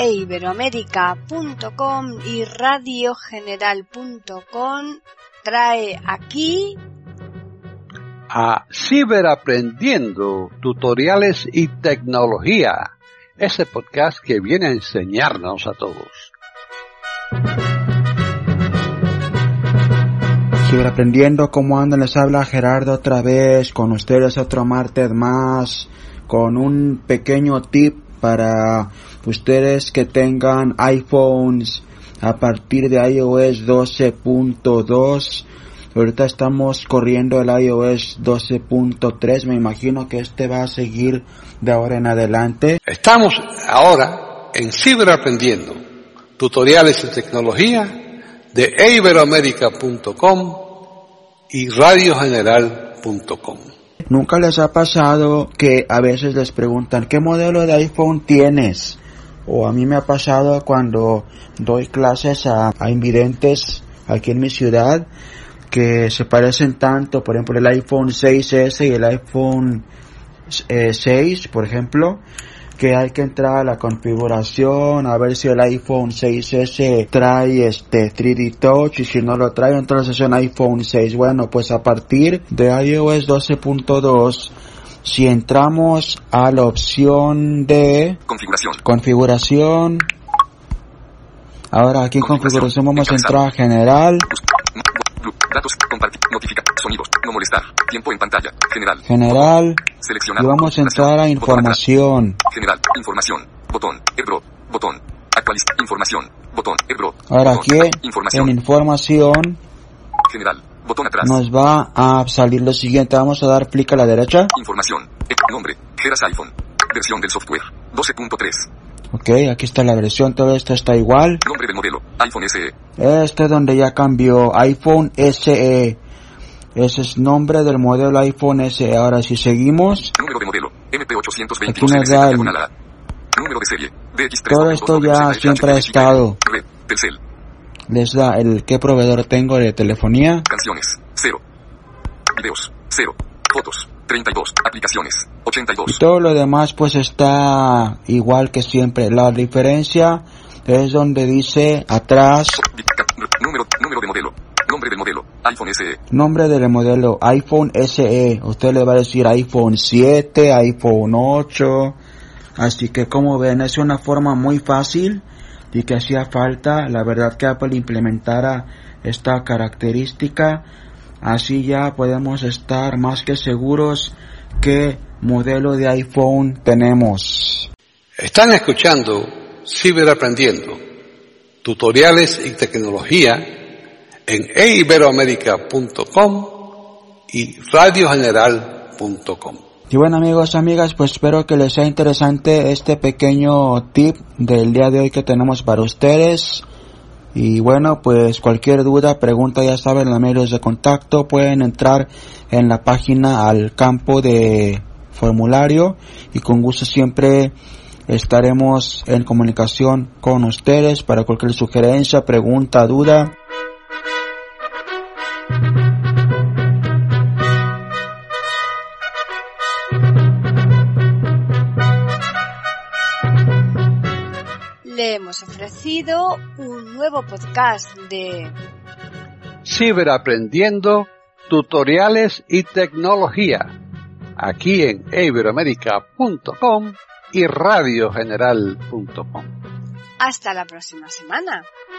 eiberoamerica.com y radiogeneral.com trae aquí a Ciberaprendiendo, tutoriales y tecnología, ese podcast que viene a enseñarnos a todos. Ciberaprendiendo, ¿cómo andan? Les habla Gerardo otra vez, con ustedes otro martes más, con un pequeño tip para ustedes que tengan iPhones a partir de iOS 12.2. Ahorita estamos corriendo el iOS 12.3, me imagino que este va a seguir de ahora en adelante. Estamos ahora en Ciberaprendiendo, tutoriales y tecnología de eiberoamerica.com y radiogeneral.com. ¿Nunca les ha pasado que a veces les preguntan qué modelo de iPhone tienes? O a mí me ha pasado cuando doy clases a invidentes aquí en mi ciudad, que se parecen tanto, por ejemplo el iPhone 6S y el iPhone 6, por ejemplo, que hay que entrar a la configuración a ver si el iPhone 6S trae 3D Touch, y si no lo trae entonces es un iPhone 6. Bueno, pues a partir de iOS 12.2, si entramos a la opción de configuración, ahora aquí en configuración vamos a entrar a general. Datos, compartir, notificar, sonidos, no molestar, tiempo en pantalla, general, seleccionar, y vamos a entrar a información, general, información, botón, airdrop, botón, actualizar, información, botón, airdrop. Ahora botón, aquí en información, general, botón atrás, nos va a salir lo siguiente. Vamos a dar clic a la derecha. Información, nombre, Geras iPhone, versión del software, 12.3. Ok, aquí está la versión, todo esto está igual. Nombre del modelo, iPhone SE. Este es donde ya cambió, iPhone SE. Ese es nombre del modelo iPhone SE. Ahora si seguimos, número de modelo, MP822. aquí nos da el número de serie, DX3. Todo esto ya siempre ha estado. Red, Telcel. Les da el qué proveedor tengo de telefonía. Canciones, 0. Videos, 0. Fotos, 32. Aplicaciones, 82. Y todo lo demás pues está igual que siempre. La diferencia es donde dice atrás número de modelo, nombre del modelo, iPhone SE. Nombre del modelo, iPhone SE. Usted le va a decir iPhone 7, iPhone 8. Así que como ven, es una forma muy fácil y que hacía falta, la verdad, que Apple implementara esta característica. Así ya podemos estar más que seguros qué modelo de iPhone tenemos. Están escuchando Ciberaprendiendo, tutoriales y tecnología en eiberoamerica.com y radiogeneral.com. Y bueno, amigos, amigas, pues espero que les sea interesante este pequeño tip del día de hoy que tenemos para ustedes. Y bueno, pues cualquier duda, pregunta, ya saben, los medios de contacto, pueden entrar en la página al campo de formulario y con gusto siempre estaremos en comunicación con ustedes para cualquier sugerencia, pregunta, duda. Le hemos ofrecido un nuevo podcast de Ciberaprendiendo, tutoriales y tecnología, aquí en eiberoamerica.com y radiogeneral.com. Hasta la próxima semana.